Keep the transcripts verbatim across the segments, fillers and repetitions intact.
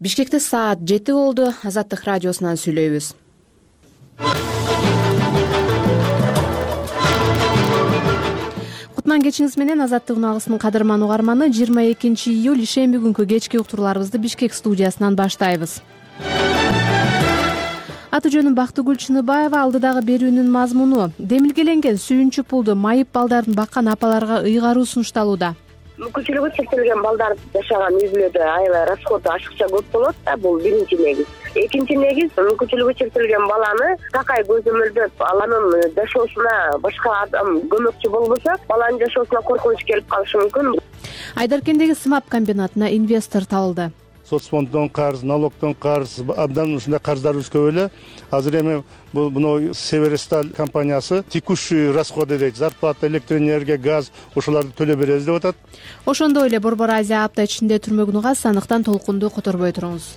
Бишкекте саат жети болду. Азаттык радиосунан сүйлөйбүз. Кутман кечиңиз менен Азаттык унаалысынын кадырман угарманы. жыйырма экинчи июль ишемби күнкү кечки уктурууларыбызды Бишкек студиясынан баштайбыз. Аты жөнүм Бактыгүл Чыныбаева. Алдыдагы берүүнүн мазмуну: демилгеленген сүйүнчү пулду майып балдарын баккан апаларга ыйгаруу сунушталууда. Мүмкүнчүлүгү чектелген балдар жашаган үй бүлөдө аябай расходу ашыкча көп болот да, бул биринчи негиз. Экинчи негиз, мүмкүнчүлүгү чектелген баланы такай көзөмөлдөп, анын жашоосуна башка адам көмөкчү болбосо, баланын жашоосуна коркунуч келип калышы мүмкүн. Айдаркендеги сымап комбинатына инвестор табылды. Соцфонддон карыз, налогдон карыз, абдан ушундай карыздарыбыз көп эле. Азыр эми бул мына Северсталь компаниясы текущий расходы дейт, зарплата, электроэнергия, газ ошолорду төлөп беребиз деп атат. Ошондой эле Борбор Азия апта ичинде түрмөгүн угасыз, андыктан толкунду которбой туруңуз.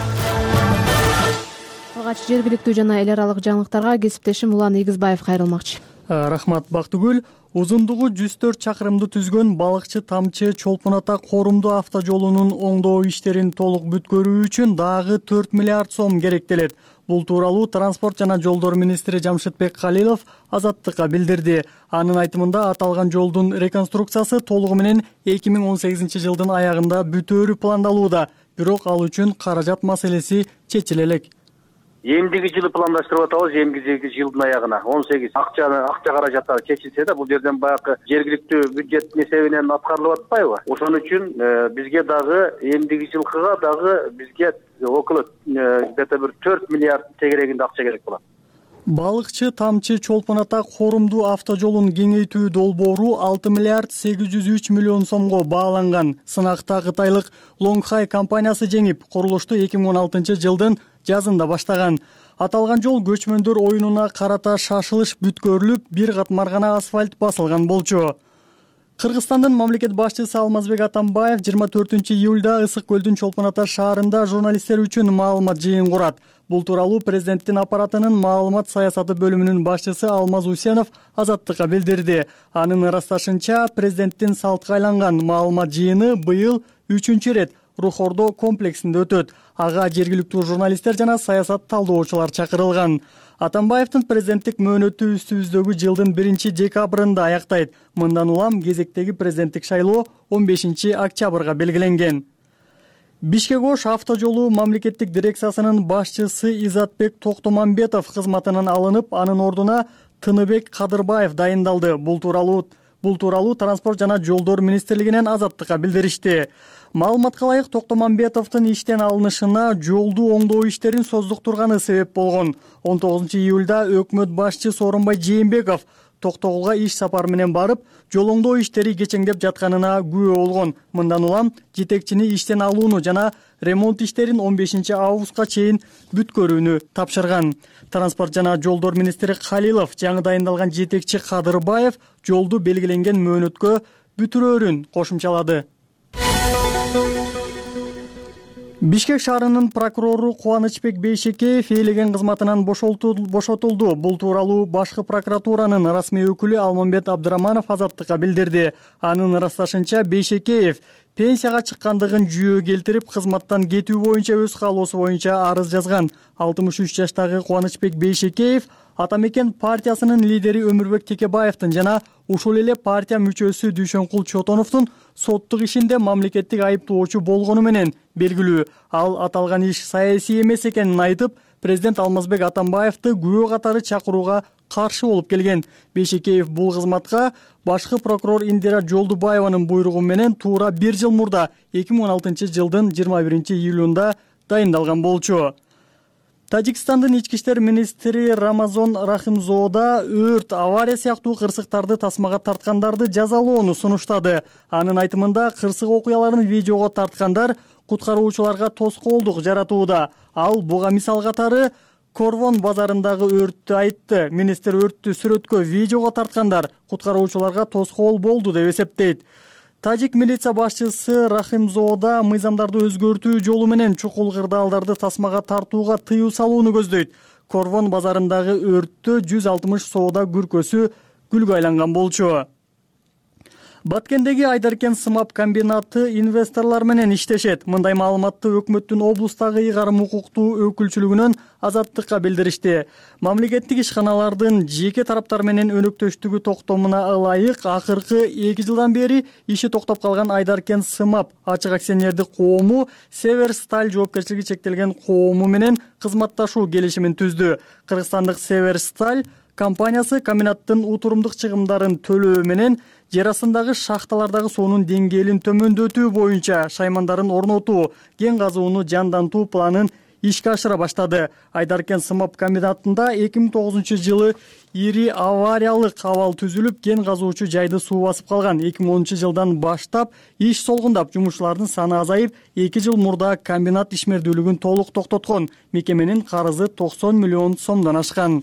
Алгач жергиликтүү жана эл аралык жаңылыктарга кесиптешим Улан Игизбаев кайрылмакчы. Рахмат Бактыгүл. Узундугу жүз төрт чакырымды түзгөн Балыкчы Тамчы Чолпон Ата Корумду автожолунун оңдоо иштерин толук бүткөрүү үчүн дагы төрт миллиард сом керектелет. Бул тууралуу Транспорт жана жолдор министри Жамшытбек Калилов Азаттыкка билдирди. Анын айтымында аталган жолдун реконструкциясы толугу менен эки миң он сегизинчи жылдын аягында бүтөөрү пландалууда. Бирок ал үчүн каражат маселеси чечиле элек. Эмдиги жылы пландаштырып атабыз, эмдиги жылдын аягына он сегиз акчаны акча каражаттары чечилсе да, бул жерден баягы жергиликтүү бюджет эсебинен аткарылып атпайбы? Ошон үчүн бизге дагы эмдиги жылкыга дагы бизге около где-то бир төрт миллиард тегерегинде акча керек болот. Балыкчы Тамчы Чолпон Ата Корумду автожолун кеңейтүү долбоору алты миллиард сегиз жүз үч миллион сомго бааланган. Сынакта кытайлык Лонгхай компаниясы жеңип, курулушту эки миң он алтынчы жылдын жазында баштаган. Аталган жол көчмөндөр оюнуна карата шашылыш бүткөрүлүп, бир катмар гана асфальт басылган болчу. Кыргызстандын мамлекет башчысы Алмазбек Атамбаев жыйырма төртүнчү июлда Ысык көлдүн Чолпон Ата шаарында журналисттер үчүн маалымат жыйын курат. Бул тууралуу президенттин аппаратынын маалымат саясаты бөлүмүнүн башчысы Алмаз Усенов Азаттыкка билдирди. Анын ырасташынча, президенттин салтка айланган маалымат жыйыны быйыл үчүнчү ирет Рухордо комплексинде өтөт. Ага жергиликтүү журналисттер жана саясат талдоочулар чакырылган. Атамбаевдин президенттик мөөнөтү үстүбүздөгү жылдын биринчи декабрында аяктайт. Мындан улам кезектеги президенттик шайлоо он бешинчи октябрга белгиленген. Бишкек Ош автожолу мамлекеттик дирекциясынын башчысы Изатбек Токтомамбетов кызматынан алынып, анын ордуна Тыныбек Кадырбаев дайындалды. Бул тууралуу Бул тууралуу Транспорт жана жолдор министрлигинен Азаттыкка билдиришти. Маалыматка ылайык, Токтомамбетовдун иштен алынышына жолду оңдоо иштерин создуктурганы себеп болгон. он тогузунчу июлда өкмөт башчы Сооронбай Жээнбеков Токтогулга иш сапар менен барып, жол оңдоо иштери кечеңдеп жатканына күбө болгон. Мындан улам жетекчини иштен алууну жана ремонт иштерин он бешинчи августка чейин бүткөрүүнү тапшырган. Транспорт жана жолдор министри Калилов жаңы дайындалган жетекчи Кадырбаев жолду белгиленген мөөнөткө бүтүрөөрүн кошумчалады. Бишкек шаарынын прокурору Кубанычбек Бейшекеев ээлеген кызматынан бошотулду. Бул тууралуу башкы прокуратуранын расмий өкүлү Алмамбет Абдыраманов Азаттыкка билдирди. Анын ырасташынча, Бейшекеев пенсияга чыккандыгын жүйө келтирип, кызматтан кетүү боюнча өз каалоосу боюнча арыз жазган. алтымыш үч жаштагы Кубанычбек Бейшекеев Ата Мекен партиясынын лидери Өмүрбек Текебаевдин жана ушул эле партия мүчөсү Дүйшөнкул Чотоновдун соттук ишинде мамлекеттик айыптоочу болгону менен белгилүү. Ал аталган иш саясий эмес экенин айтып, президент Алмазбек Атамбаевди күбө катары чакырууга каршы болуп келген. Бейшекеев бул кызматка башкы прокурор Индира Жолдубаеванын буйругу менен туура бир жыл мурда эки миң он алтынчы жылдын жыйырма биринчи июлунда дайындалган болчу. Тажикстандын ички иштер министри Рамазон Рахимзоода өрт, авария сыяктуу кырсыктарды тасмага тарткандарды жазалоону сунуштады. Анын айтымында, кырсык окуяларын видеого тарткандар куткаруучуларга тоскоолдук жаратууда. Ал буга мисал катары Корвон базарындагы өрттү айтты. Министр өрттү сүрөткө видеого тарткандар куткаруучуларга тоскоол болду деп эсептейт. Тажик милиция башчысы Рахимзоода мыйзамдарды өзгөртүү жолу менен чукул кырдаалдарды тасмага тартууга тыюу салууну көздөйт. Корвон базарындагы өрттө жүз алтымыш соода күркөсү күлгө айланган болчу. Баткендеги Айдаркен сымап комбинаты инвесторлор менен иштешет. Мындай маалыматты өкмөттүн облустагы ыйгарым укуктуу өкүлчүлүгүнөн Азаттыкка билдиришти. Мамлекеттик ишканалардын жеке тараптар менен өнөктөштүгү токтомуна ылайык акыркы эки жылдан бери иши токтоп калган Айдаркен сымап ачык акционердик коому Северсталь жоопкерчилиги чектелген коому менен кызматташуу келишимин түздү. Кыргызстандык Северсталь компаниясы комбинаттын утурумдук чыгымдарын төлөө менен жер астындагы шахталардагы суунун деңгээлин төмөндөтүү боюнча шаймандарын орнотуу, кен казууну жандантуу планын ишке ашыра баштады. Айдаркен сымап комбинатында эки миң тогузунчу жылы ири авариялык абал түзүлүп, кен казуучу жайды суу басып калган. эки миң онунчу жылдан баштап иш солгундап, жумушчулардын саны азайып, эки жыл мурда комбинат ишмердүүлүгүн толук токтоткон. Мекеменин карызы токсон миллион сомдон ашкан.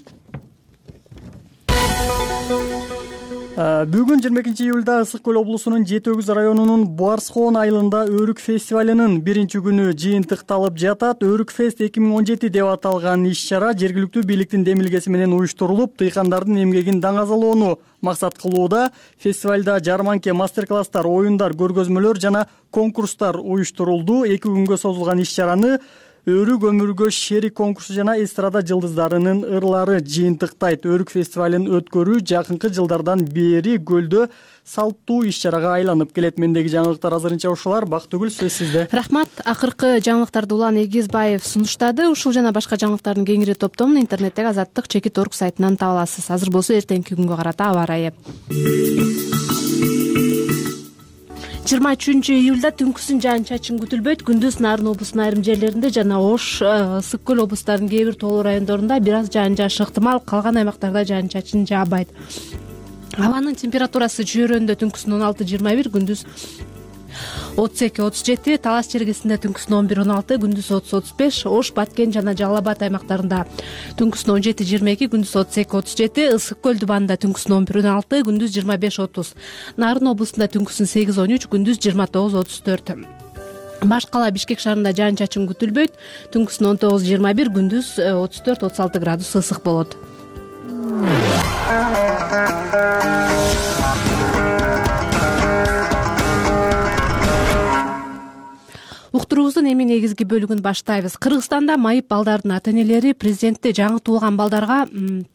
Бүгүн жыйырма экинчи июлда Ысык көл облусунун Жети Өгүз районунун Барскоон айылында Өрүк фестивалынын биринчи күнү жыйынтыкталып жатат. Өрүк фест эки миң он жети деп аталган иш-чара жергиликтүү бийликтин демилгеси менен уюштурулуп, тыйкандардын эмгегин даңазалоону максат кылууда. Фестивалда жарманке, мастер-класстар, оюндар, көргөзмөлөр жана конкурстар уюштурулду. эки күнгө созулган иш-чараны Өрүк өмүргө шерик конкурсу жана эстрада жылдыздарынын ырлары жыйынтыктайт. Өрүк фестивалын өткөрүү жакынкы жылдардан бери көлдө салттуу иш-чарага айланып келет. Мендеги жаңылыктар азырынча ушулар. Бактыгүл, сөз сизде. Рахмат. Акыркы жаңылыктарды Улан Эгизбаев сунуштады. Ушул жана башка жаңылыктардын кеңири топтомун интернеттеги азаттык чекит орг сайтынан таба аласыз. Азыр болсо эртеңки күнгө карата аба ырайы. жыйырма үчүнчү июлда түнкүсүн жаан-чачын күтүлбөйт. Күндүз Нарын облусунун айрым жерлеринде жана Ош, Ысык көл облустарынын кээ бир тоолуу райондорунда бир аз жаан жаашы ыктымал, калган аймактарда жаан-чачын жаабайт. Абанын температурасы жүйөрөндө түнкүсүн он алты жыйырма бир, күндүз отуз эки отуз жети, Талас чергесинде түнкүсүн он бир он алты, күндүз отуз отуз беш, Ош, Баткен жана Жалал Абад аймактарында түнкүсүн он жети жыйырма эки, күндүз отуз эки отуз жети, Ысык көл дубанында түнкүсүн он бир он алты, күндүз жыйырма беш отуз, Нарын облусунда түнкүсүн сегиз он үч, күндүз жыйырма тогуз отуз төрт. Баш кала Бишкек шаарында жаан-чачын күтүлбөйт. Түнкүсүн он тогуз жыйырма бир, күндүз отуз төрт отуз алты градус ысык болот. Уктуруубуздун эми негизги бөлүгүн баштайбыз. Кыргызстанда майып балдардын ата-энелери президентти жаңы туулган балдарга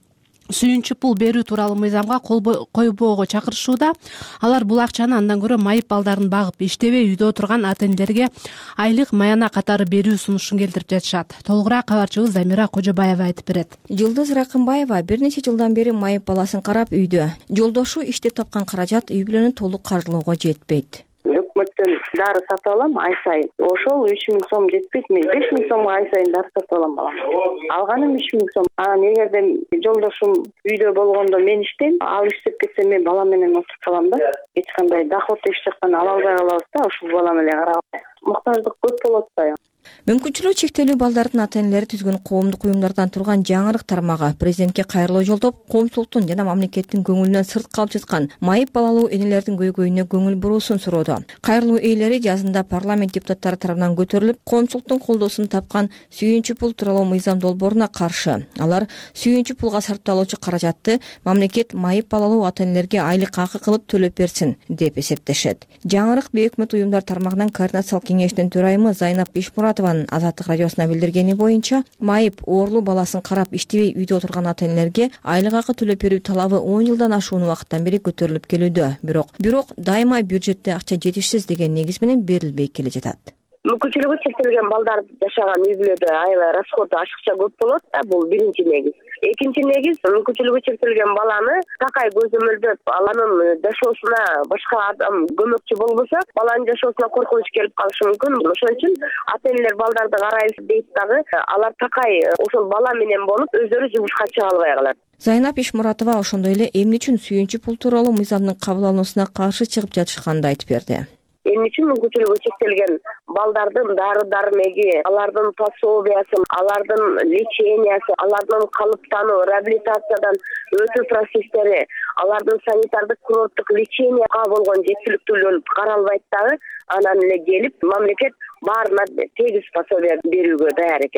сүйүнчү пул берүү тууралуу мыйзамга кол койбоого чакырышууда. Алар бул акчаны андан көрө майып балдарын багып, иштебей үйдө отурган ата-энелерге айлык маяна катары берүү сунушун келтирип жатышат. Толугураак кабарчыбыз Замира Кожобаева айтып берет. Жылдыз Ракымбаева бир нече жылдан бери майып баласын карап үйдө. Жолдошу иштеп тапкан каражат үй бүлөнү толук каржылоого жетпейт. Өкмөттөн дары сатып алам ай сайын. Ошол үч миң сом жетпейт. Мен беш миң сомго ай сайын дары сатып алам балам. Алганым үч миң сом. Анан эгерде жолдошум үйдө болгондо мен иштейм, ал иштеп кетсе мен балам менен отуруп калам да. Эч кандай доход эч жактан ала албай калабыз да, ушул балам эле карап. Муктаждык көп болот да. Мүмкүнчүлүгү чектелүү балдардын ата-энелери түзгөн коомдук уюмдардан турган жаңырык тармагы президентке кайрылуу жолдоп, коомчулуктун жана мамлекеттин көңүлүнөн сырт калып жаткан майып балалуу энелердин көйгөйүнө көңүл буруусун суроодо. Кайрылуу ээлери жазында парламент депутаттары тарабынан көтөрүлүп, коомчулуктун колдоосун тапкан сүйүнчү пул тууралуу мыйзам долбооруна каршы. Алар сүйүнчү пулга сарпталуучу каражатты мамлекет майып балалуу ата-энелерге айлык акы кылып төлөп берсин деп эсептешет. Жаңырык бейөкмөт уюмдар тармагынан координациялык кеңештин төрайымы Зайнап Ишмуратованын Азаттык радиосуна билдиргени боюнча, майып оорлуу баласын карап иштебей үйдө отурган ата-энелерге айлык акы төлөп берүү талабы он жылдан ашуун убакыттан бери көтөрүлүп келүүдө. Бирок, бирок дайыма бюджетте акча жетишсиз деген негиз менен берилбей келе жатат. Мүмкүнчүлүгү чектелген балдар жашаган үй бүлөдө аябай расходу ашыкча көп болот да, бул биринчи негиз. Экинчи негиз, мүмкүнчүлүгү чектелген баланы такай көзөмөлдөп, аланын жашоосуна башка адам көмөкчү болбосо, баланын жашоосуна коркунуч келип калышы мүмкүн. Ошон үчүн ата-энелер балдарды карайбыз дейт дагы, алар такай ошол бала менен болуп, өздөрү жумушка чыга албай калат. Зайнап Ишмуратова ошондой эле эмне үчүн сүйүнчү пул тууралуу мыйзамдын кабыл алынуусуна каршы чыгып жатышканын айтып берди. Эмне үчүн мүмкүнчүлүгү чектелген балдардын дары дармеги, алардын пособиясы, алардын лечениясы, алардын калыптануу, реабилитациядан өтүү процесстери, алардын санитардык курорттук леченияга болгон жеткиликтүүлүгүн каралбайт дагы, анан эле келип мамлекет баарына тегиз пособия берүүгө даяр экен да.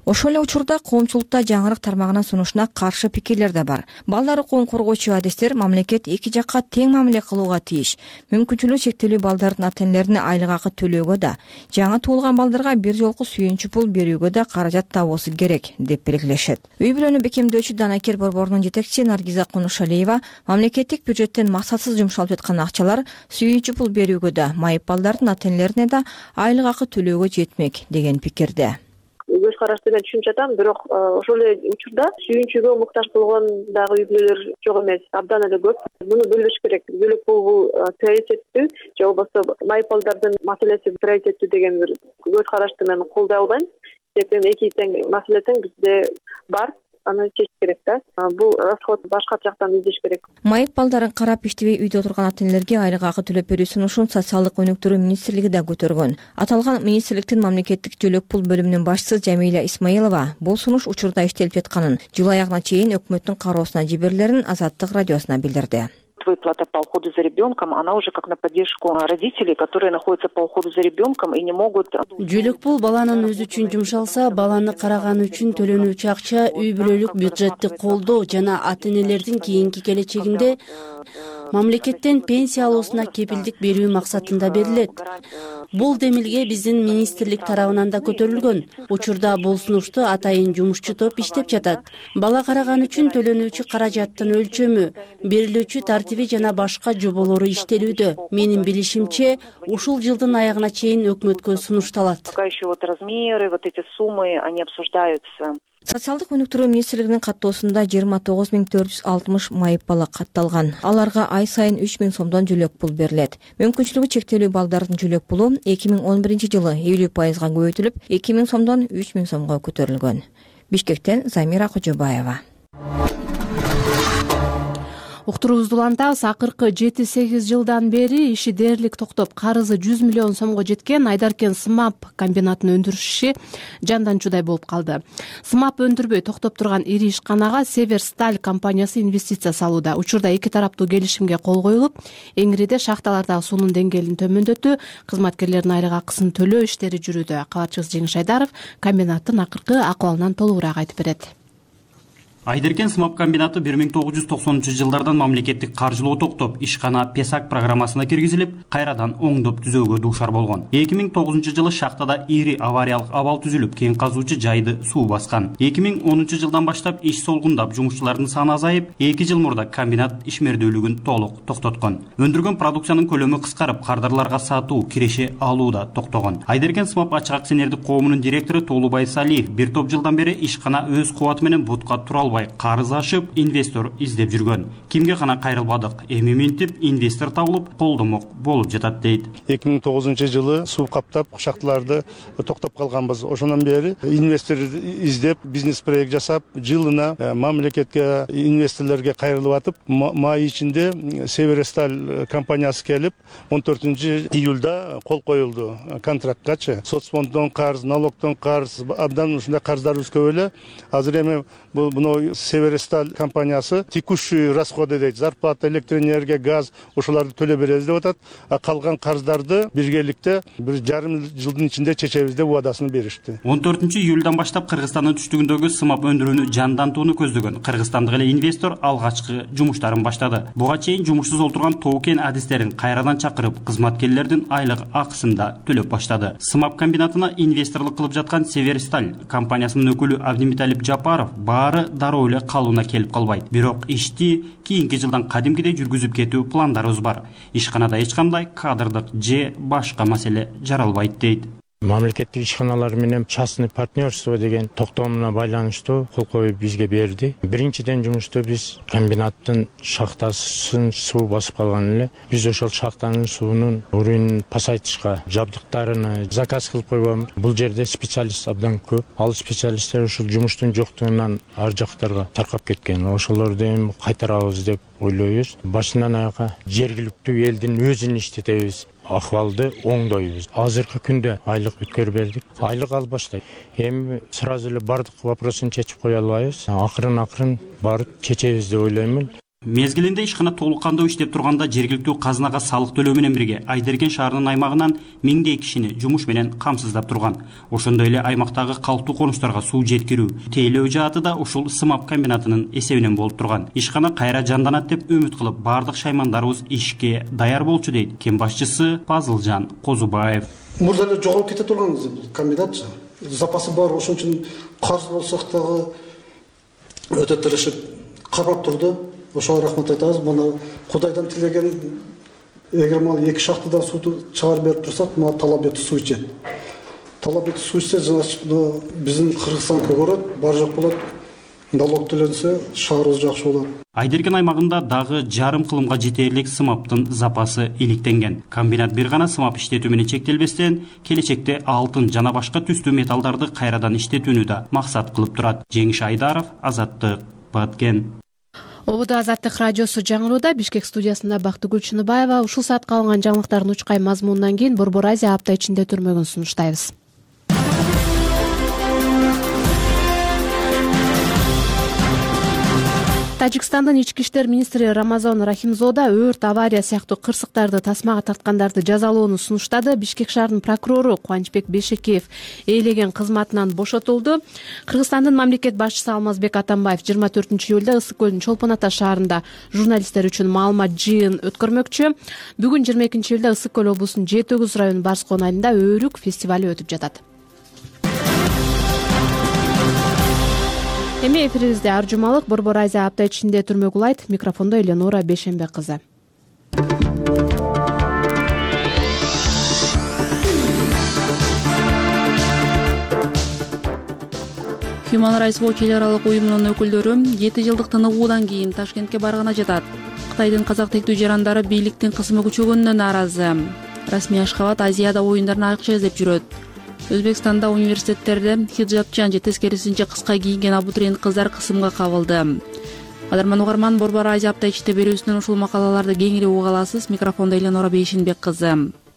Ошол эле учурда коомчулукта жаңырык тармагынын сунушуна каршы пикирлер да бар. Балдар укугун коргоочу адистер мамлекет эки жакка тең мамиле кылууга тийиш. Мүмкүнчүлүгү чектелүү балдардын ата-энелерине айлык акы төлөөгө да, жаңы туулган балдарга бир жолку сүйүнчү пул берүүгө да каражат табуусу керек деп белгилешет. Үй бүлөнү бекемдөөчү Данакер борборунун жетекчиси Наргиза Кунушалиева мамлекеттик бюджеттен максатсыз жумшалып жаткан акчалар сүйүнчү пул берүүгө да, майып балдардын ата-энелерине да айлык акы төлөөгө жетмек деген пикирде. Көз карашты мен түшүнүп жатам, бирок ошол эле учурда сүйүнчүгө муктаж болгон дагы үй бүлөлөр жок эмес, абдан эле көп. Муну бөлүш керек. Бөлөк бул приоритеттүү же болбосо майып балдардын маселеси приоритеттүү деген бир көз карашты мен колдой албайм. Себеби эки тең маселе тең бизде бар. Аны чечиш керек да. Бул расход башка жактан издеш керек. Майып балдарын карап иштебей үйдө отурган ата-энелерге айлык акы төлөп берүү сунушун социалдык өнүктүрүү министрлиги да көтөргөн. Аталган министрликтин мамлекеттик жөлөк пул бөлүмүнүн башчысы Жамиля Исмаилова бул сунуш учурда иштелип жатканын, жыл аягына чейин өкмөттүн кароосуна жиберилерин Азаттык радиосуна билдирди. Выплата по уходу за ребенком, она уже как на поддержку родителей, которые находятся по уходу за ребенком и не могут. Жөлөк пул баланын өзү үчүн жумшалса, баланы караганы үчүн төлөнүүчү акча үй бүлөлүк бюджетти колдоо жана ата-энелердин кийинки келечегинде мамлекеттен пенсия алуусуна кепилдик берүү максатында берилет. Бул демилге биздин министрлик тарабынан да көтөрүлгөн. Учурда бул сунушту атайын жумушчу топ иштеп жатат. Бала караган үчүн төлөнүүчү каражаттын өлчөмү, берилүүчү тартиби жана башка жоболору иштелүүдө. Менин билишимче, ушул жылдын аягына чейин өкмөткө сунушталат. Пока еще вот размеры, вот эти суммы, они обсуждаются. Социалдык өнүктүрүү министрлигинин каттоосунда жыйырма тогуз миң төрт жүз алтымыш майып бала катталган. Аларга ай сайын үч миң сомдон жөлөк пул берилет. Мүмкүнчүлүгү чектелүү балдардын жөлөк пулу эки миң он биринчи жылы элүү пайызга көбөйтүлүп, эки миң сомдон үч миң сомго көтөрүлгөн. Бишкектен Замира Кожобаева. Уктуруубузду улантабыз. Акыркы жети сегиз жылдан бери иши дээрлик токтоп, карызы жүз миллион сомго жеткен Айдаркен СМАП комбинатынын өндүрүш иши жандан жудай болуп калды. СМАП өндүрбөй токтоп турган ири ишканага Северсталь компаниясы инвестиция салууда. Учурда эки тараптуу келишимге кол коюлуп, эңириде шахталардагы суунун деңгээлин төмөндөтүү, кызматкерлердин айлык акысын төлөө иштери жүрүүдө. Кабарчыбыз Жеңиш Айдаров комбинаттын акыркы акыбалынан толугураак айтып берет. Айдаркен СМАП комбинаты бир миң тогуз жүз токсонунчу жылдардан мамлекеттик каржылоо токтоп, ишкана ПЕСАК программасына киргизилип, кайрадан оңдоп түзөөгө дуушар болгон. эки миң тогузунчу жылы шахтада ири авариялык абал түзүлүп, кен казуучу жайды суу баскан. эки миң онунчу жылдан баштап иш солгундап, жумушчулардын саны азайып, эки жыл мурда комбинат ишмердүүлүгүн толук токтоткон. Өндүргөн продукциянын көлөмү кыскарып, кардарларга сатуу, киреше алуу да токтогон. Айдаркен СМАП ачык акционердик коомунун директору Толубай Салиев бир топ жылдан бери ишкана өз кубаты менен бутка тура албай, карыз ашып, инвестор издеп жүргөн. Кимге гана кайрылбадык, эми минтип инвестор табылып, колдомок болуп жатат дейт. эки миң тогузунчу жылы суу каптап, шахталарды токтоп калганбыз. Ошондон бери инвестор издеп, бизнес проект жасап, жылына мамлекетке, инвесторлорго кайрылып атып, май ичинде Северсталь компаниясы келип, он төртүнчү июлда кол коюлду контракткачы. Соцфонддон карыз, налогдон карыз, абдан ушундай карыздарыбыз көп эле. Азыр эми буну Северсталь компаниясы текущий расходы дейт, зарплата, электроэнергия, газ, ошолорду төлөп беребиз деп атат. А калган карыздарды биргеликте бир жарым жылдын ичинде чечебиз деп убадасын беришти. он төртүнчү июлдан баштап Кыргызстандын түштүгүндөгү СМАП өндүрүүнү жандантууну көздөгөн кыргызстандык эле инвестор алгачкы жумуштарын баштады. Буга чейин жумушсуз отурган тоо-кен адистерин кайрадан чакырып, кызматкерлердин айлык акысын да төлөп баштады. СМАП комбинатына инвесторлук кылып жаткан Северсталь компаниясынын өкүлү Абдимиталип Жапаров баары дароо эле калууна келип калбайт. Бирок ишти кийинки жылдан кадимкидей жүргүзүп кетүү пландарыбыз бар. Ишканада эч кандай кадрдык же башка маселе жаралбайт дейт. Мамлекеттик ишканалар менен частный партнерство деген токтомуна байланыштуу кол коюп бизге берди. Биринчиден жумушту биз комбинаттын шахтасын суу басып калган эле. Биз ошол шахтанын суунун уровенин пасайтышка жабдыктарын заказ кылып койгонбуз. Бул жерде специалист абдан көп. Ал специалисттер ушул жумуштун жоктугунан ар жактарга таркап кеткен. Ошолорду эми кайтарабыз деп ойлойбуз. Башынан аякка жергиликтүү элдин өзүн иштетебиз. Акыбалды оңдойбуз. Азыркы күндө айлык өткөрүп бердик. Айлык албаштай. Эми сразу эле бардык вопросын чечип кое албайбыз. Акырын акырын барып чечебиз деп ойлоймун. Мезгилинде ишкана толук кандуу иштеп турганда жергиликтүү казынага салык төлөө менен бирге Айдеркен шаарынын аймагынан миңдей кишини жумуш менен камсыздап турган. Ошондой эле аймактагы калктуу конуштарга суу жеткирүү, тейлөө жааты да ушул СМАП комбинатынын эсебинен болуп турган. Ишкана кайра жанданат деп үмүт кылып, бардык шаймандарыбыз ишке даяр болчу дейт кем башчысы Пазылжан Козубаев. Мурда эле жоголуп кете турган комбинат, запасы бар, ошон үчүн карыз болсок дагы өтө тырышып карап турду. Ошого рахмат айтабыз. Мына Кудайдан тилеген, эгер мал эки шахтадан сууду чыгарып берип турсак, мына талап этип суу ичет. Талап этип суу ичсе, биздин Кыргызстан көгөрөт, бар жок болот. Налог төлөнсө, шаарыбыз жакшы болот. Айдеркен аймагында дагы жарым кылымга жетерлик СМАПтын запасы иликтенген. Комбинат бир гана СМАП иштетүү менен чектелбестен, келечекте алтын жана башка түстүү металлдарды кайрадан иштетүүнү да максат кылып турат. Жеңиш Айдаров, Азаттык, Баткен. Ободо Азаттык радиосу жаңырууда. Бишкек студиясында Бактыгүл Чыныбаева. Ушул саатка алынган жаңылыктардын учкай мазмунунан кийин Борбор Азия апта ичинде түрмөгүн сунуштайбыз. Тажикстандын ички иштер министри Рамазан Рахимзода өрт, авария сыяктуу кырсыктарды тасмага тарткандарды жазалоону сунуштады. Бишкек шаарынын прокурору Кубанычбек Бешекеев ээлеген кызматынан бошотулду. Кыргызстандын мамлекет башчысы Алмазбек Атамбаев жыйырма төртүнчү июлда Ысык көлүнүн Чолпон Ата шаарында журналисттер үчүн маалымат жыйын өткөрмөкчү. Бүгүн жыйырма экинчи июлда Ысык көл облусунун жети өгүз районунун Барскон айылында Өрүк фестивали өтүп жатат. Эми эфирибизде ар жумалык Борбор Азия апта ичинде түрмөк улайт. Микрофондо Эленора Бешенбек кызы. Human Rights Watch эл аралык уюмунун өкүлдөрү жети жылдык тыныгуудан кийин Ташкентке барганы жатат. Кытайдын казак тектүү жарандары бийликтин кысымы күчөгөнүнө нааразы. Расмий Ашхабад Азияда оюндарын айрыкча издеп жүрөт. Өзбекстанда университеттерде хиджабчан же тескерисинче кыска кийинген абитуриент кыздар кысымга кабылды. Кадырман угарман, Борбор Азия апта ичинде берүүсүнөн ушул макалаларды кеңири уга аласыз. Микрофондо Эленора Бешенбек кызы.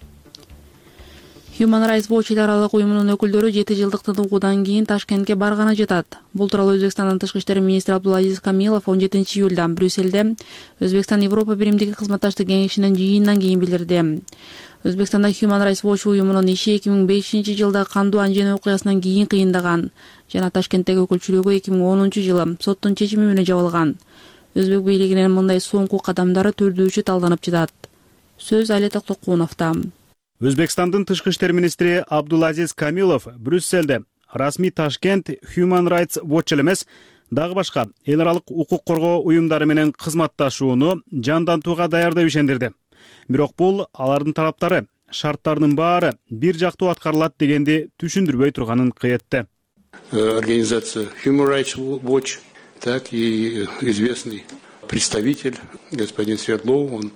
Human Rights Watch эл аралык уюмунун өкүлдөрү жети жылдык тыныгуудан кийин Ташкентке барганы жатат. Бул тууралуу Өзбекстандын тышкы иштер министри Абдулазиз Камилов он жетинчи июлда Брюссельде Өзбекстан Европа биримдиги кызматташтык кеңешинин жыйынынан кийин билдирди. Өзбекстанда Human Rights Watch уюмунун иши эки миң бешинчи жылда кандуу анжен окуясынан кийин кыйындаган жана Ташкенттеги өкүлчүлүгү эки миң онунчу жылы соттун чечими менен жабылган. Өзбек бийлигинин мындай соңку кадамдары түрдүүчү талданып жатат. Сөз Али Токтокуновдо. Өзбекстандын тышкы иштер министри Абдулазиз Камилов Брюссельде расмий Ташкент Human Rights Watch эмес, дагы башка эл аралык укук коргоо уюмдары менен кызматташууну жандантууга даярдык ишендирди. Бирок бул алардын тараптары шарттарынын баары бир жактуу аткарылат дегенди түшүндүрбөй турганын кыйытты. Организация Human Rights Watch, так и известный представитель господин Свердлов, он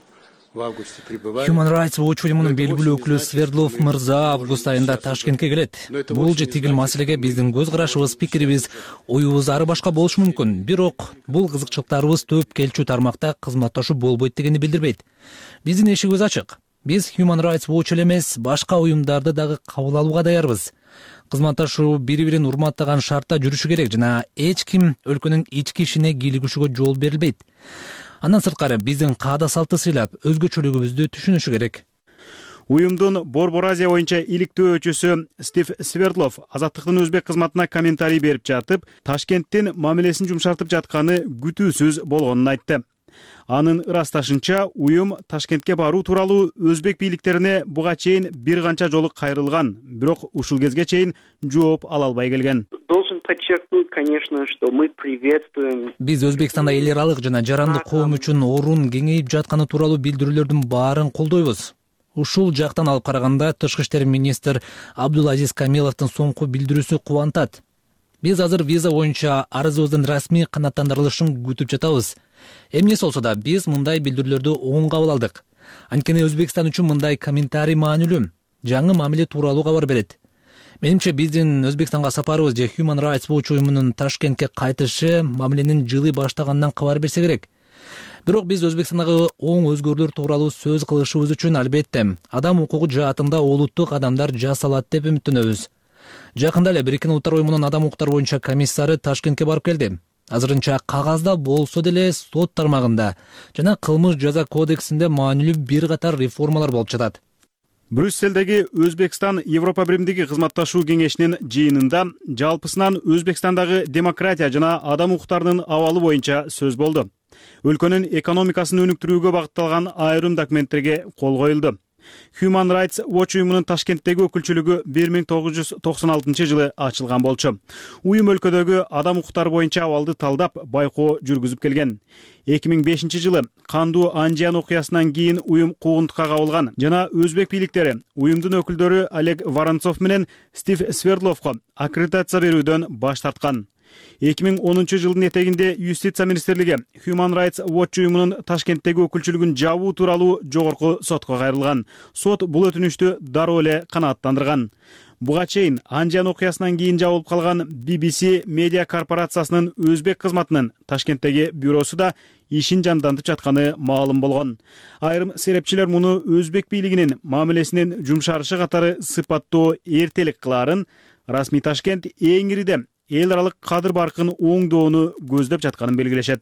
Human Rights Watch уюмунун белгилүү өкүлү Свердлов мырза август айында Ташкентке келет. Бул же тигил маселеге биздин көз карашыбыз, пикирибиз, оюбуз ары башка болушу мүмкүн. Бирок бул кызыкчылыктарыбыз төп келчү тармакта кызматташуу болбойт дегенди билдирбейт. Биздин эшигибиз ачык. Биз Human Rights Watch эмес, башка уюмдарды дагы кабыл алууга даярбыз. Кызматташуу бири-бирин урматтаган шартта жүрүшү керек жана эч ким өлкөнүн ички ишине кийлигишүүгө жол берилбейт. Андан сырткары биздин каада салты сыйлап, өзгөчөлүгүбүздү түшүнүшү керек. Уюмдун Борбор Азия боюнча иликтүү өчүсү Стив Свердлов Азаттыктын өзбек кызматына комментарий берип жатып, Ташкенттин мамилесин жумшартып жатканы күтүүсүз болгонун айтты. Анын ырасташынча, уюм Ташкентке баруу тууралуу өзбек бийликтерине буга чейин бир канча жолу кайрылган, бирок ушул кезге чейин жооп ала албай келген. Должен подчеркнуть, конечно, что мы приветствуем. Биз Өзбекстанда эл аралык жана жарандык коом үчүн орун кеңейип жатканы тууралуу билдирүүлөрдүн баарын колдойбуз. Ушул жактан алып караганда тышкы иштер министр Абдулазиз Камиловдун соңку билдирүүсү кубантат. Биз азыр виза боюнча арызыбыздын расмий канааттандырылышын күтүп жатабыз. Эмнеси болсо да биз мындай билдирүүлөрдү оң кабыл алдык. Анткени Өзбекстан үчүн мындай комментарий маанилүү. Жаңы мамиле тууралуу кабар берет. Менимче биздин Өзбекстанга сапарыбыз же Human Rights Watch уюмунун Ташкентке кайтышы мамиленин жылы баштаганынан кабар берсе керек. Бирок биз Өзбекстандагы оң өзгөрүүлөр тууралуу сөз кылышыбыз үчүн албетте адам укугу жаатында олуттуу кадамдар жасалат деп үмүттөнөбүз. Жакында эле Бириккен Улуттар уюмунун адам укуктары боюнча комиссары Ташкентке барып келди. азырынча кагазда болсо деле сот тармагында жана кылмыш жаза кодексинде маанилүү бир катар реформалар болуп жатат. Брюсселдеги Өзбекстан Европа биримдиги кызматташуу кеңешинин жыйынында жалпысынан Өзбекстандагы демократия жана адам укуктарынын абалы боюнча сөз болду. Өлкөнүн экономикасын өнүктүрүүгө багытталган айрым документтерге кол коюлду. Human Rights Watch уюмунун Ташкенттеги өкүлчүлүгү бир миң тогуз жүз токсон алтынчы жылы ачылган болчу. Уюм өлкөдөгү адам укуктары боюнча абалды талдап, байкоо жүргүзүп келген. эки миң бешинчи жылы кандуу Анжиан окуясынан кийин уюм куугунтукка кабылган жана өзбек бийликтери уюмдун өкүлдөрү Олег Воронцов менен Стив Свердловго аккредитация берүүдөн баш тарткан. эки миң онунчу жылдын этегинде Юстиция министрлиги Human Rights Watch уюмунун Ташкенттеги өкүлчүлүгүн жабуу тууралуу жогорку сотко кайрылган. Сот бул өтүнүштү дароо эле канааттандырган. Буга чейин Анжиан окуясынан кийин жабылып калган би би си медиа корпорациясынын өзбек кызматынын Ташкенттеги бюросу да ишин жандантып жатканы маалым болгон. Айрым серепчилер муну өзбек бийлигинин мамилесинин жумшарышы катары сыпаттоо эртелик кылаарын, расмий Ташкент эң ириде эл аралык кадыр баркын оңдоону көздөп жатканын белгилешет.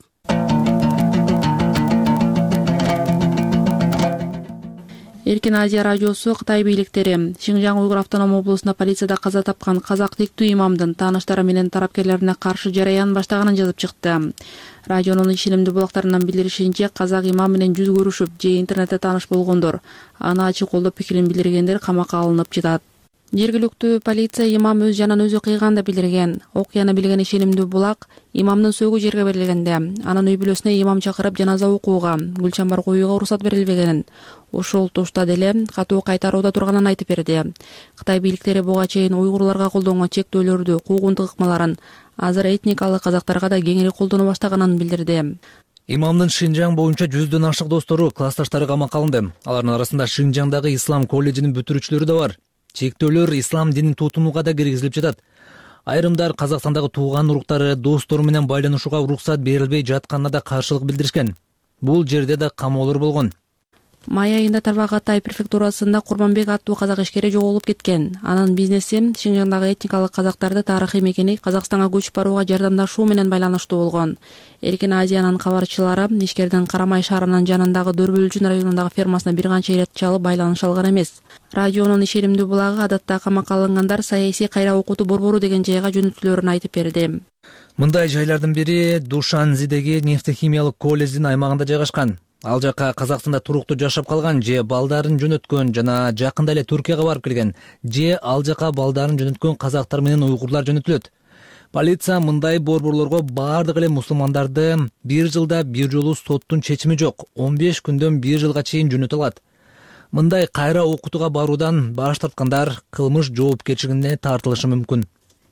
Эркин Азия радиосу Кытай бийликтери Шинжаң Уйгур автоном облусунда полицияда каза тапкан казак диктүү имамдын тааныштары менен тараптарларына каршы жараян баштаганын жазып чыкты. Радионун ишенимдүү булактарынан билдиришинче, казак имам менен жүз көрүшүп же интернетте тааныш болгондор, аны ачык колдоп пикирин билдиргендер камакка алынып жатат. Жергиликтүү полиция имам өз жанын өзү кыйган деп билдирген. Окуяны билген ишенимдүү булак имамдын сөөгү жерге берилгенде, анын үй бүлөсүнө имам чакырып жаназа окууга, гүлчамбар коюуга уруксат берилбегенин, ошол тушта деле катуу кайтарууда турганын айтып берди. Кытай бийликтери буга чейин уйгурларга колдонгон чектөөлөрдү, куугунтук ыкмаларын азыр этникалык казактарга да кеңири колдоно баштаганын билдирди. Имамдын Шинжаң боюнча жүздөн ашык достору, классташтары камакка алынды. Алардын арасында Шинжаңдагы ислам колледжинин бүтүрүүчүлөрү да бар. Чектөөлөр ислам динин тутумуга да киргизилип жатат. Айрымдар Казакстандагы тууган уруктары, достору менен байланышууга уруксат берилбей жатканына да каршылык билдиришкен. Бул жерде да камоолор болгон. Май айында Тарбағатай префектурасында Курманбек аттуу казак ишкери жоголуп кеткен. Анын бизнеси Шинжаңдагы этникалык казактарды тарыхый мекени Казакстанга көчүп барууга жардамдашуу менен байланыштуу болгон. Эркин Азиянын кабарчылары ишкердин Карамай шаарынын жанындагы Дөрбөлчүн районундагы фермасына бир канча ирет чалып байланыша алган эмес. Радионун ишенимдүү булагы адатта камакка алынгандар саясий кайра окутуу борбору деген жайга жөнөтүлөрүн айтып берди. Мындай жайлардын бири Душанзидеги нефтехимиялык колледждин аймагында жайгашкан. Ал жака Казакстанда туруктуу жашап калган же балдарын жөнөткөн жана жакында эле Түркияга барып келген же ал жака балдарын жөнөткөн казактар менен уйгурлар жөнөтүлөт. Полиция мындай борборлорго бардык эле мусулмандарды бир жылда бир жолу соттун чечими жок, он беш күндөн бир жылга чейин жөнөтө алат. Мындай кайра окутууга баруудан баш тарткандар кылмыш жоопкерчилигине тартылышы мүмкүн.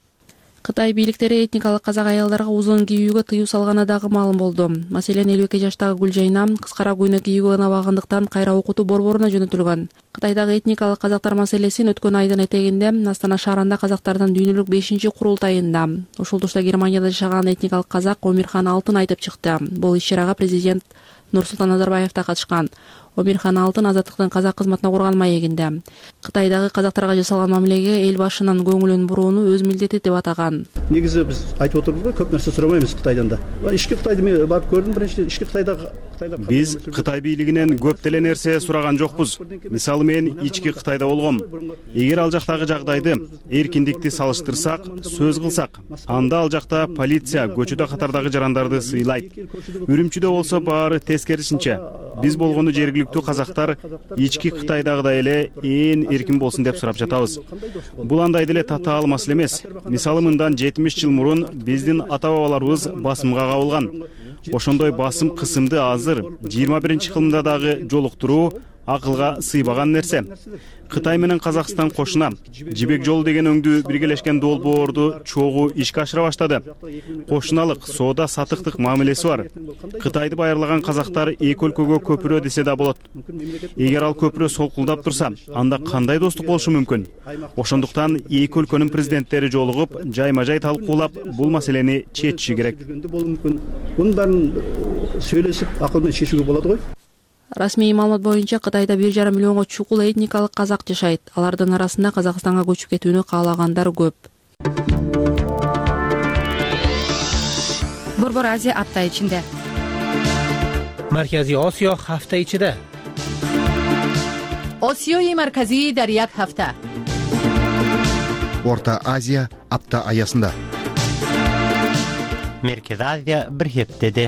Кытай бийликтери этникалык казак аялдарга узун кийүүгө тыюу салганы дагы маалым болду. Маселен элүү эки жаштагы Гүлжайна кыскара көйнөк кийүүгө ынабагандыктан кайра окутуу борборуна жөнөтүлгөн. Кытайдагы этникалык казактар маселесин өткөн айдын этегинде Астана шаарында казактардын дүйнөлүк бешинчи курултайында ошол тушта Германияда жашаган этникалык казак Омирхан Алтын айтып чыкты. Бул иш-чарага президент Нурсултан Назарбаев да катышкан. Омирхан Алтын азаттыктын казак кызматына курган маегинде Кытайдагы казактарга жасалган мамилеге эл башынын көңүлүн бурууну өз милдети деп атаган. Негизи биз айтып отурбуз го, көп нерсе сурамайбыз Кытайдан да. Ички Кытайды мен барып көрдүм, биринчи ички Кытайдагы Биз Кытай бийлигинен көп деле нерсе сураган жокпуз. Мисалы мен ички Кытайда болгом. Эгер ал жактагы жагдайды, эркиндикти салыштырсак, сөз кылсак, анда ал жакта полиция көчөдө катардагы жарандарды сыйлайт. Үрүмчүдө болсо баары тескерисинче. Биз болгону жергиликтүү казактар ички Кытайдагыдай эле ээн эркин болсун деп сурап жатабыз. Бул андай деле татаал маселе эмес. Мисалы мындан жетимиш жыл мурун биздин ата-бабаларыбыз басымга кабылган. Ошондой басым кысымды азыр жыйырма биринчи кылымда дагы жолуктуруу акылга сыйбаган нерсе. Кытай менен Казакстан кошуна Жибек жолу деген өңдүү биргелешкен долбоорду чогуу ишке ашыра баштады. Кошуналык соода сатыктык мамилеси бар. Кытайды байырлаган казактар эки өлкөгө көпүрө десе да болот. Эгер ал көпүрө солкулдап турса, анда кандай достук болушу мүмкүн? Ошондуктан эки өлкөнүн президенттери жолугуп, жайма-жай талкуулап, бул маселени чечиши керек. Мунун баарын сүйлөшүп, акыл менен чечүүгө болот го. Расмий маалымат боюнча Кытайда бир жарым миллионго чукул этникалык казак жашайт. Алардын арасында Казакстанга көчүп кетүүнү каалагандар көп. Борбор Азия апта ичинде. Марказий Осиё ҳафта ичида. Осиёи марказӣ дар як ҳафта. Орта Азия апта аясында. Merkez Азия bir heftede.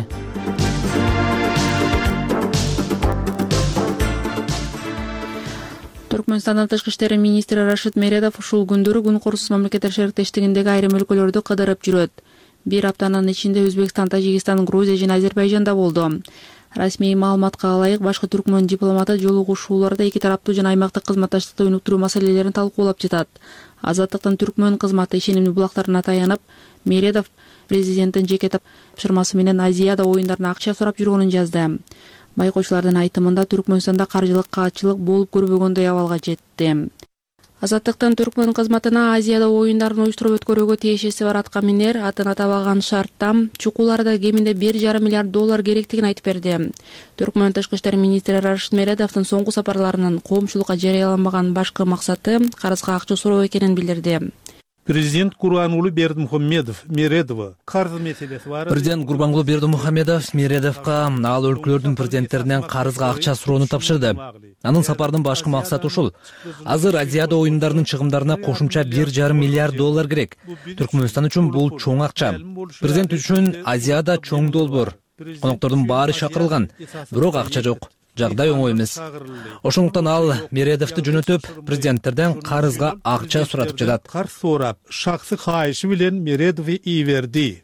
Түркмөнстандын тышкы иштер министри Рашид Мередов ушул күндөрү күн корусуз мамлекеттер шериктештигиндеги айрым өлкөлөрдү кыдырып жүрөт. Бир аптанын ичинде Өзбекстан, Тажикстан, Грузия жана Азербайжанда болду. Расмий маалыматка ылайык, башкы түркмөн дипломаты жолугушууларда эки тараптуу жана аймактык кызматташтыкты өнүктүрүү маселелерин талкуулап жатат. Азаттыктын түркмөн кызматы ишенимдүү булактарына таянып, Мередов президенттин жеке тапшырмасы менен Азияда оюндарына акча сурап жүргөнүн жазды. Байкоочулардын айтымында Түркмөнстанда каржылык каатчылык болуп көрбөгөндөй абалга жетти. Азаттыктын түркмөн кызматына Азияда оюндарын уюштуруп өткөрүүгө тиешеси бар аткаминер атын атабаган шартта чукуларда кеминде бир жарым миллиард доллар керектигин айтып берди. Түркмөн тышкы иштер министри Рашид Мередовдун соңку сапарларынын коомчулукка жарыяламаган башкы максаты карызга акча суроо экенин билдирди. Президент Курбангулы Бердимухамедов Мередова карыз маселеси бар. Президент Курбангулы Бердимухамедов Мередовго ал өлкөлөрдүн президенттеринен карызга акча суроону тапшырды. Анын сапардын башкы максаты ушул. Азыр Азияда оюндарынын чыгымдарына кошумча бир жарым миллиард доллар керек. Түркмөнстан үчүн бул чоң акча. Президент үчүн Азияда чоң долбоор. Коноктордун баары чакырылган, бирок акча жок. Жагдай оңой эмес. Ошондуктан ал Мередовду жөнөтүп, президенттерден карызга акча суратып жатат. Карыз сурап, шаксы кайышы менен Мередов ий берди.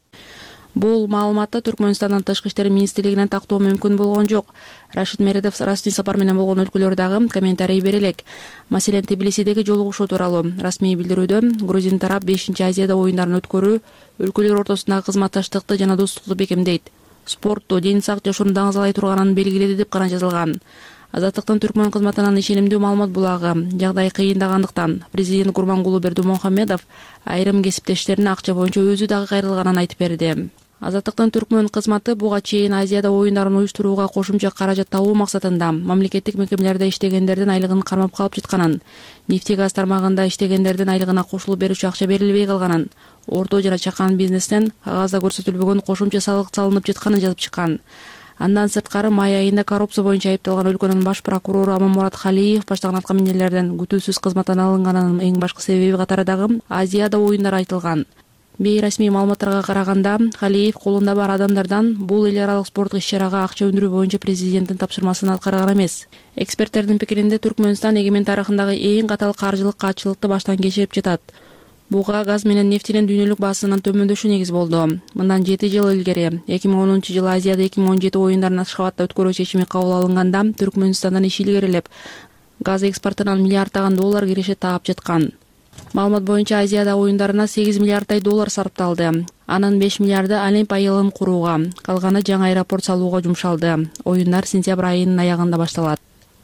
Бул маалыматты Түркмөнстандын тышкы иштер министрлигинен тактоо мүмкүн болгон жок. Рашид Мередов расмий сапар менен болгон өлкөлөрдөгү комментарий бере элек. Маселен, Тбилисидеги жолугушуу тууралуу расмий билдирүүдө Грузин тарап бешинчи Азияда оюндарын өткөрүү өлкөлөр ортосундагы кызматташтыкты жана достукту бекемдейт. Спортту, ден сак жашоону даңазалай турганын белгиледи деп гана жазылган. Азаттыктын түркмөн кызматынын ишенимдүү маалымат булагы жагдай кыйындагандыктан президент Курбангулы Бердимухамедов айрым кесиптештерине акча боюнча өзү дагы кайрылганын айтып берди. Азаттыктын түркмөн кызматы буга чейин Азияда оюндарын уюштурууга кошумча каражат табуу максатында мамлекеттик мекемелерде иштегендердин айлыгын кармап калып жатканын, нефти газ тармагында иштегендердин айлыгына кошулуп берүүчү акча берилбей калганын, орто жана чакан бизнестен кагазда көрсөтүлбөгөн кошумча салык салынып жатканын жазып чыккан. Андан сырткары май айында коррупция боюнча айыпталган өлкөнүн баш прокурору Аманмурат Халиев баштаган аткаминерлерден күтүүсүз кызматтан алынганынын эң башкы себеби катары дагы Азияда оюндар айтылган. Бейрасмий маалыматтарга караганда, Халиев колунда бар адамдардан бул эл аралык спорттук иш-чарага акча өндүрүү боюнча президенттин тапшырмасын аткарган эмес. Эксперттердин пикиринде Түркмөнстан эгемен тарыхындагы эң катал каржылык каатчылыкты баштан кечирип жатат. Буга газ менен нефтинин дүйнөлүк баасынын төмөндөшү негиз болду. Мындан жети жыл илгери, эки миң онунчу жылы Азияда эки миң он жети оюндарын Ашхабадда өткөрүү чечими кабыл алынганда, Түркмөнстандан иш илгерилеп, газ экспортунан миллиарддаган доллар киреше таап жаткан. Маалымат боюнча Азияда оюндарына сегиз миллиарддай доллар сарпталды. Анын беш миллиарды Олимп айылын курууга, калганы жаңы аэропорт салууга жумшалды. Оюндар сентябрь айынын аягында башталат.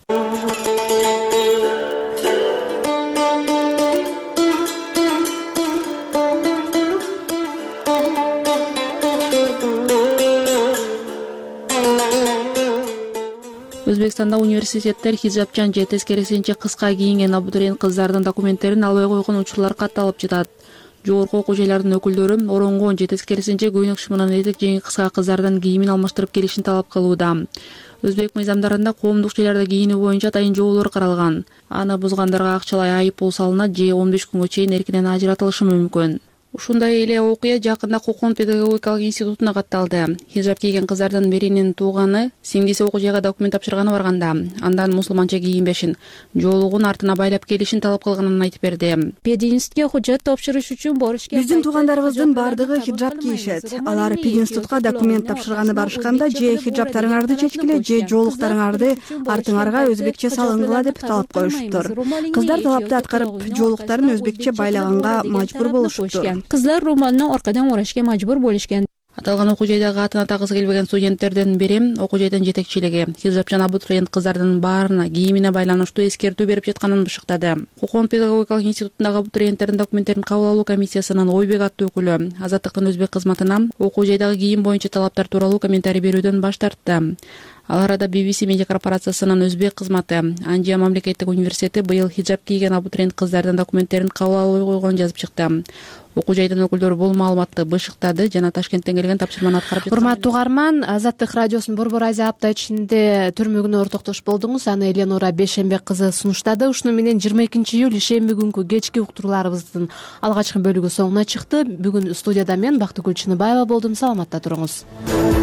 Өзбекстанда университеттер хижабчан же тескерисинче кыска кийинген абитуриент кыздардын документтерин албай койгон учурлар катталып жатат. Жогорку окуу жайлардын өкүлдөрү оронгон же тескерисинче көйнөк шымынан этек жеңи кыска кыздардын кийимин алмаштырып келишин талап кылууда. Өзбек мыйзамдарында коомдук жайларда кийинүү боюнча атайын жоолор каралган. Аны бузгандарга акчалай айып пул салынат же он беш күнгө чейин эркинен ажыратылышы мүмкүн. Ушундай эле окуя жакында Кокон педагогикалык институтуна катталды. Хижаб кийген кыздардын биринин тууганы сиңдиси окуу жайга документ тапшырганы барганда, андан мусулманча кийинбешин, жоолугун артына байлап келишин талап кылганын айтып берди. Пединститутка хужат тапшырыш үчүн борышка биздин туугандарыбыздын бардыгы хижаб кийишет. Алар пединститутка документ тапшырганы барышканда же хижабтарыңарды чечкиле, же жоолуктарыңарды артыңарга өзбекче салынгыла деп талап коюшуптур. Кыздар талапты аткарып, жоолуктарын өзбекче байлаганга мажбур болушуптур. Кыздар романны аркадан орашка мажбур болушкан. Аталган окуу жайдагы атын атагысы келбеген студенттердин бири окуу жайдын жетекчилиги хижабчан абитуриент кыздардын баарына кийимине байланыштуу эскертүү берип жатканын бышыктады. Кокон педагогикалык институтундагы абитуриенттердин документтерин кабыл алуу комиссиясынын Ойбек аттуу өкүлү Азаттыктын өзбек кызматына окуу жайдагы кийим боюнча талаптар тууралуу комментарий берүүдөн баш тартты. Ал арада би би си медиа корпорациясынын өзбек кызматы Анжия мамлекеттик университети быйыл хиджаб кийген абитуриент кыздардын документтерин кабыл албай койгонун жазып чыкты. Окуу жайдын өкүлдөрү бул маалыматты бышыктады жана Ташкенттен келген тапшырманы аткарып жаткан. Урматтуу угарман, Азаттык радиосунун Борбор Азия апта ичинде төрмөгүнө ортоктош болдуңуз. Аны Эленора Бешенбек кызы сунуштады. Ушуну менен жыйырма экинчи июль ишемби күнкү кечки уктурууларыбыздын алгачкы бөлүгү соңуна чыкты. Бүгүн студияда мен Бактыгүл Чыныбаева болдум. Саламатта туруңуз.